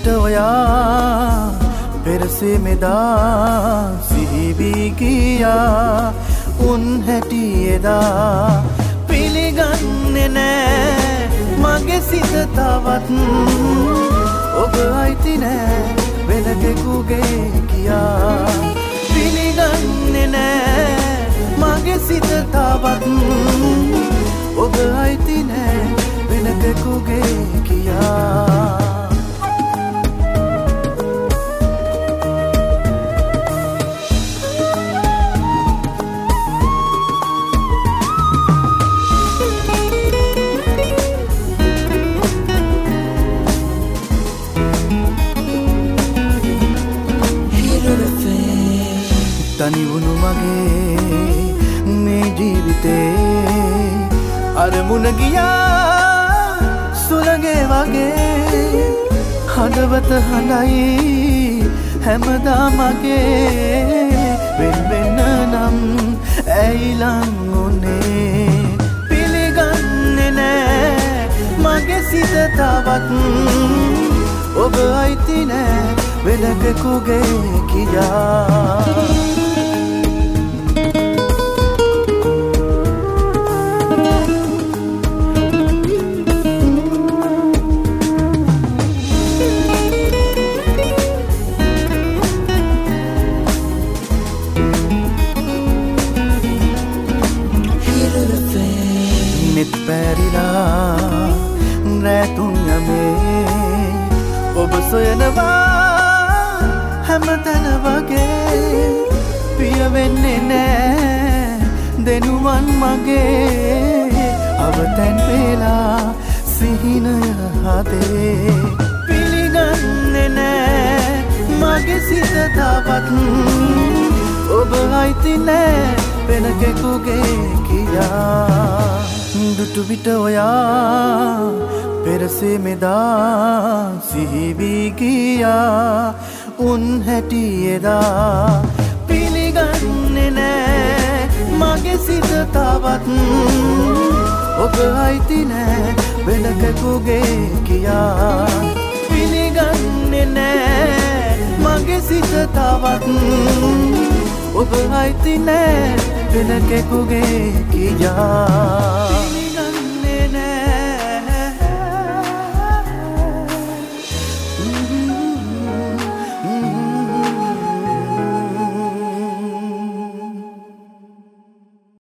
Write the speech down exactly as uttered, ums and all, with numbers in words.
විට ඔයා පෙරසේ මෙදා සිහිවී ගියා උන් හැටි එදා පිළිගන්නේ නෑ මගේ සිත තවත් ඔබ අයිති නෑ වෙන කෙකුගේ කියා පිළිගන්නේ නෑ මගේ සිත තවත් ඔබ අයිති නෑ වෙන කෙකුගේ කියා තනි වුණු මගේ මේ ජීවිතේ අරමුණ ගියා සුළඟේ වගේ හදවත හඬයි හැමදා මගේ වෙන වෙන නම් ඇයිලන් උනේ පිළිගන්නේ නෑ මගේ සිත තවත් ඔබ අයිති නෑ වෙන කෙකුගේ කියා නිත් පැරිලා රැතුන් යමේ ඔබ සොයනවා හැමතැන වගේ පිය වෙන්නේ නෑ දෙනුවන් මගේ අවතැන් වෙලා සිහිනය හදේ පිළිගන්නේ නෑ මගේ සිත තවත් ඔබ අයිති නෑ වෙන කෙකුගේ කියා දුටු විට ඔයා පෙරසේ මෙදා සිහිවී ගියා උන් හැටි එදා පිළිගන්නේ නෑ මගේ සිත තවත් ඔබ අයිති නෑ වෙන කෙකුගේ කියා පිළිගන්නේ නෑ මගේ සිත තවත් ඔබ අයිති නෑ වෙන කෙකුගේ කියා පිළිගන්නේ නෑ